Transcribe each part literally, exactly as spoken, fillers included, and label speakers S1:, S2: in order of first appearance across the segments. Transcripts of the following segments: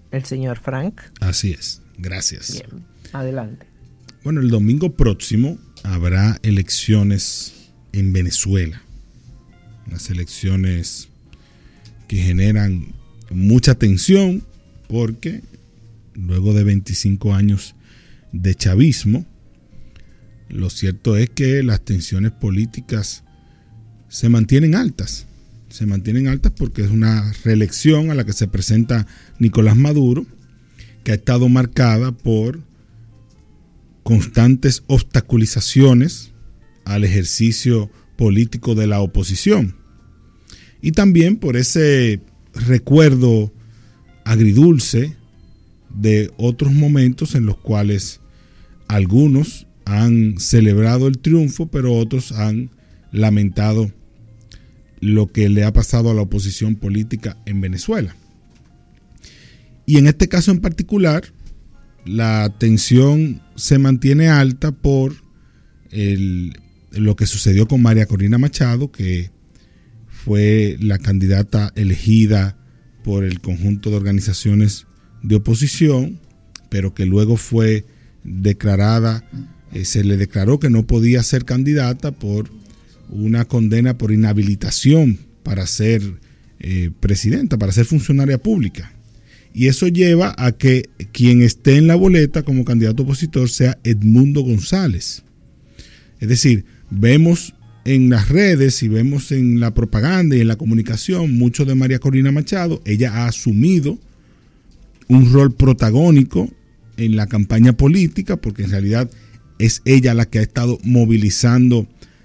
S1: el señor Frank.
S2: Así es, gracias.
S1: Bien, adelante.
S2: Bueno, el domingo próximo habrá elecciones en Venezuela. Unas elecciones que generan mucha tensión porque luego de veinticinco años de chavismo, lo cierto es que las tensiones políticas se mantienen altas. Se mantienen altas porque es una reelección a la que se presenta Nicolás Maduro, que ha estado marcada por constantes obstaculizaciones al ejercicio político de la oposición. Y también por ese recuerdo agridulce de otros momentos en los cuales algunos han celebrado el triunfo, pero otros han lamentado lo que le ha pasado a la oposición política en Venezuela. Y en este caso en particular, la tensión se mantiene alta por el, lo que sucedió con María Corina Machado, que fue la candidata elegida por el conjunto de organizaciones de oposición, pero que luego fue declarada, eh, se le declaró que no podía ser candidata por una condena por inhabilitación para ser eh, presidenta, para ser funcionaria pública. Y eso lleva a que quien esté en la boleta como candidato opositor sea Edmundo González. Es decir, vemos en las redes y vemos en la propaganda y en la comunicación mucho de María Corina Machado. Ella ha asumido un rol protagónico en la campaña política porque en realidad es ella la que ha estado movilizando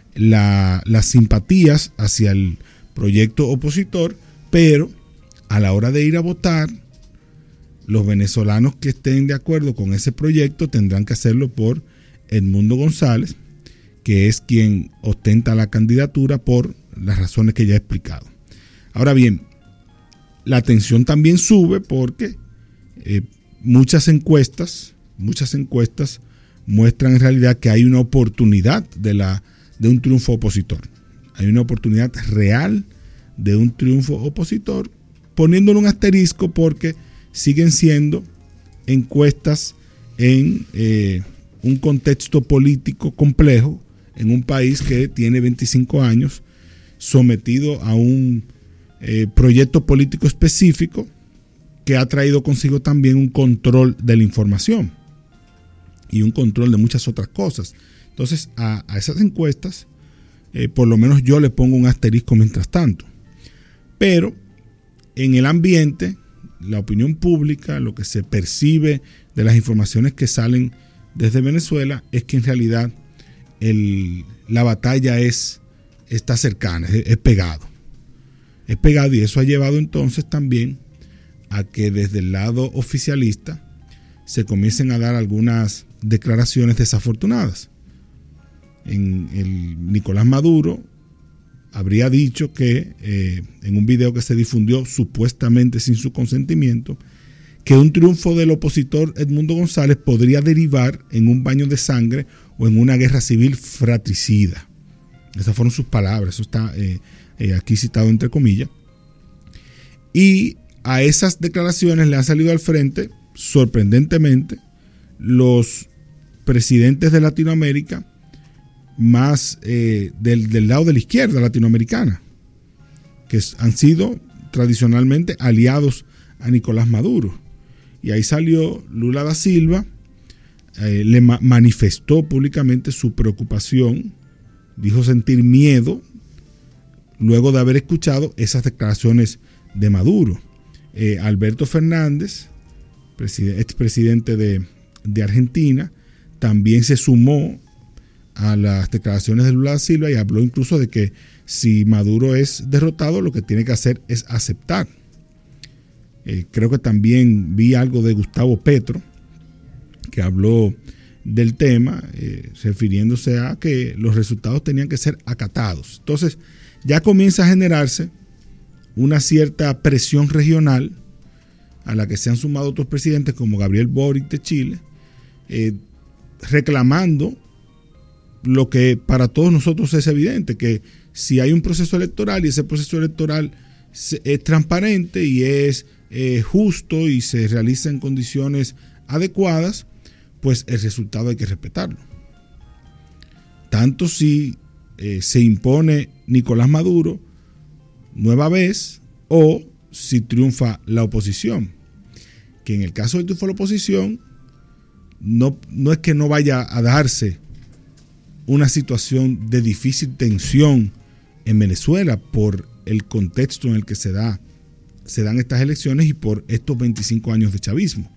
S2: la, las simpatías hacia el proyecto opositor, pero a la hora de ir a votar, los venezolanos que estén de acuerdo con ese proyecto tendrán que hacerlo por Edmundo González, que es quien ostenta la candidatura por las razones que ya he explicado. Ahora bien, la tensión también sube porque eh, muchas encuestas, muchas encuestas muestran en realidad que hay una oportunidad de, la, de un triunfo opositor. Hay una oportunidad real de un triunfo opositor, poniéndole un asterisco porque siguen siendo encuestas en eh, un contexto político complejo, en un país que tiene veinticinco años sometido a un eh, proyecto político específico que ha traído consigo también un control de la información y un control de muchas otras cosas. Entonces a, a esas encuestas eh, por lo menos yo le pongo un asterisco mientras tanto. Pero en el ambiente, la opinión pública, lo que se percibe de las informaciones que salen desde Venezuela es que en realidad el, la batalla es, está cercana, es, es pegado. Es pegado y eso ha llevado entonces también a que desde el lado oficialista se comiencen a dar algunas declaraciones desafortunadas. En el Nicolás Maduro habría dicho que eh, en un video que se difundió supuestamente sin su consentimiento, que un triunfo del opositor Edmundo González podría derivar en un baño de sangre o en una guerra civil fratricida. Esas fueron sus palabras, eso está eh, eh, aquí citado entre comillas. Y a esas declaraciones le han salido al frente, sorprendentemente, los presidentes de Latinoamérica más eh, del, del lado de la izquierda latinoamericana, que han sido tradicionalmente aliados a Nicolás Maduro. Y ahí salió Lula da Silva, eh, le ma- manifestó públicamente su preocupación, dijo sentir miedo luego de haber escuchado esas declaraciones de Maduro. Eh, Alberto Fernández, preside- expresidente de, de Argentina, también se sumó a las declaraciones de Lula da Silva y habló incluso de que si Maduro es derrotado, lo que tiene que hacer es aceptar. Eh, creo que también vi algo de Gustavo Petro, que habló del tema, eh, refiriéndose a que los resultados tenían que ser acatados. Entonces, ya comienza a generarse una cierta presión regional a la que se han sumado otros presidentes como Gabriel Boric de Chile, eh, reclamando lo que para todos nosotros es evidente, que si hay un proceso electoral y ese proceso electoral es transparente y es eh, justo y se realiza en condiciones adecuadas, pues el resultado hay que respetarlo. Tanto si eh, se impone Nicolás Maduro nueva vez o si triunfa la oposición. Que en el caso del triunfo de la oposición, no, no es que no vaya a darse una situación de difícil tensión en Venezuela por el contexto en el que se da, se dan estas elecciones y por estos veinticinco años de chavismo.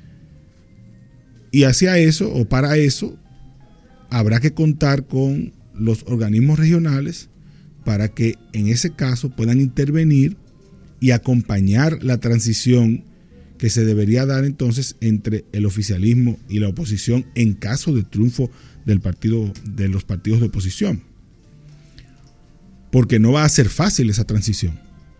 S2: Y hacia eso, o para eso, habrá que contar con los organismos regionales para que en ese caso puedan intervenir y acompañar la transición que se debería dar entonces entre el oficialismo y la oposición en caso de triunfo del partido, de los partidos de oposición. Porque no va a ser fácil esa transición.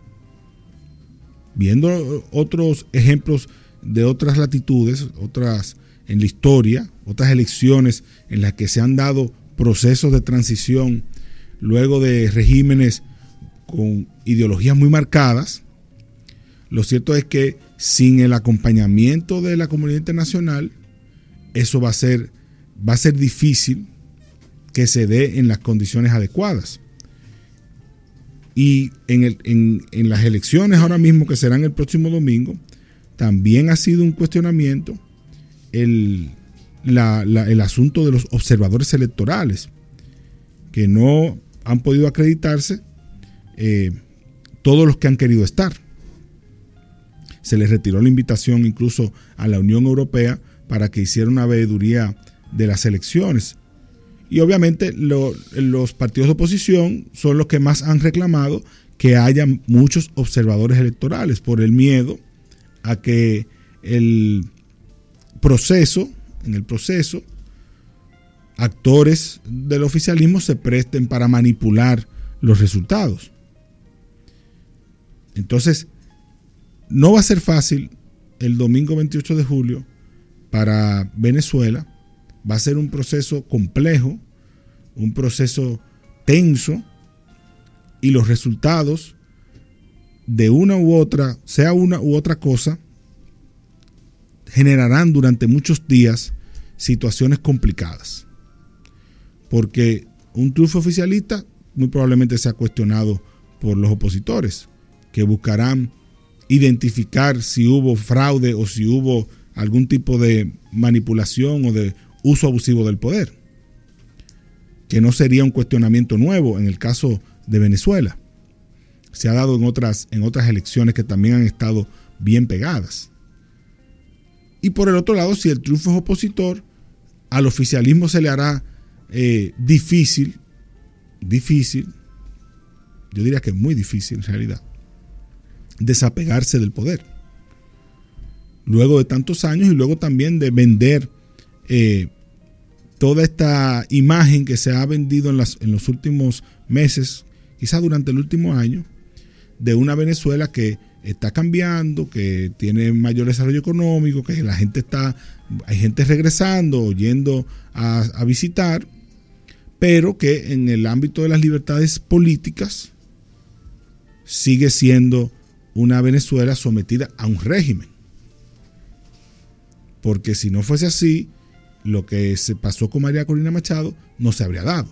S2: Viendo otros ejemplos de otras latitudes, otras en la historia, otras elecciones en las que se han dado procesos de transición luego de regímenes con ideologías muy marcadas, lo cierto es que sin el acompañamiento de la comunidad internacional, eso va a ser, va a ser difícil que se dé en las condiciones adecuadas. Y en, el, en, en las elecciones ahora mismo que serán el próximo domingo, también ha sido un cuestionamiento el, la, la, el asunto de los observadores electorales, que no han podido acreditarse eh, todos los que han querido estar. Se les retiró la invitación incluso a la Unión Europea para que hiciera una veeduría de las elecciones. Y obviamente lo, los partidos de oposición son los que más han reclamado que haya muchos observadores electorales por el miedo a que el proceso, en el proceso, actores del oficialismo se presten para manipular los resultados. Entonces, no va a ser fácil el domingo veintiocho de julio para Venezuela. Va a ser un proceso complejo, un proceso tenso, y los resultados de una u otra, sea una u otra cosa, generarán durante muchos días situaciones complicadas. Porque un triunfo oficialista muy probablemente sea cuestionado por los opositores, que buscarán identificar si hubo fraude o si hubo algún tipo de manipulación o de uso abusivo del poder, que no sería un cuestionamiento nuevo en el caso de Venezuela. Se ha dado en otras, en otras elecciones que también han estado bien pegadas. Y por el otro lado, si el triunfo es opositor, al oficialismo se le hará eh, difícil, difícil, yo diría que muy difícil en realidad, desapegarse del poder. Luego de tantos años y luego también de vender eh, toda esta imagen que se ha vendido en, las, en los últimos meses, quizás durante el último año, de una Venezuela que está cambiando, que tiene mayor desarrollo económico, que la gente está, hay gente regresando, yendo a, a visitar, pero que en el ámbito de las libertades políticas sigue siendo una Venezuela sometida a un régimen. Porque si no fuese así, lo que se pasó con María Corina Machado no se habría dado.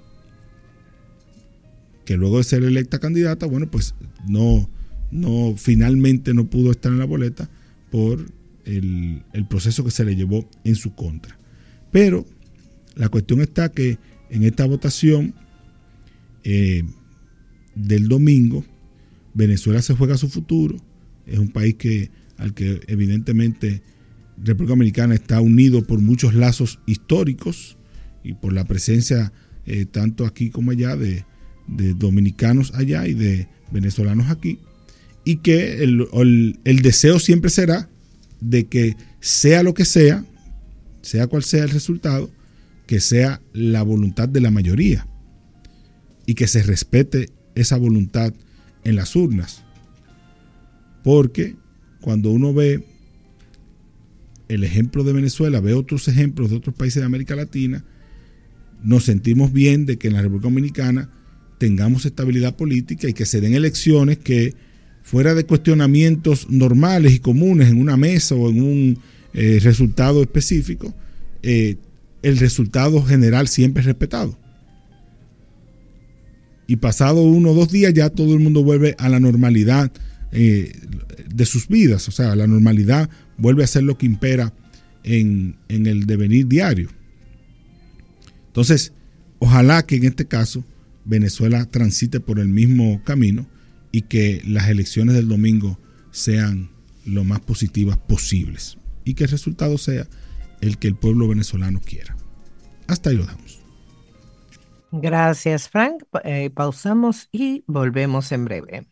S2: Que luego de ser electa candidata, bueno, pues no, no finalmente no pudo estar en la boleta por el, el proceso que se le llevó en su contra. Pero la cuestión está que en esta votación eh, del domingo, Venezuela se juega su futuro. Es un país que, al que evidentemente República Dominicana está unido por muchos lazos históricos y por la presencia eh, tanto aquí como allá de, de dominicanos allá y de venezolanos aquí, y que el, el, el deseo siempre será de que sea lo que sea, sea cual sea el resultado, que sea la voluntad de la mayoría y que se respete esa voluntad en las urnas. Porque cuando uno ve el ejemplo de Venezuela, ve otros ejemplos de otros países de América Latina, nos sentimos bien de que en la República Dominicana tengamos estabilidad política y que se den elecciones que fuera de cuestionamientos normales y comunes en una mesa o en un eh, resultado específico, eh, el resultado general siempre es respetado. Y pasado uno o dos días ya todo el mundo vuelve a la normalidad eh, de sus vidas, o sea, la normalidad vuelve a ser lo que impera en, en el devenir diario. Entonces, ojalá que en este caso Venezuela transite por el mismo camino y que las elecciones del domingo sean lo más positivas posibles y que el resultado sea el que el pueblo venezolano quiera. Hasta ahí lo damos.
S1: Gracias, Frank. Eh, pausamos y volvemos en breve.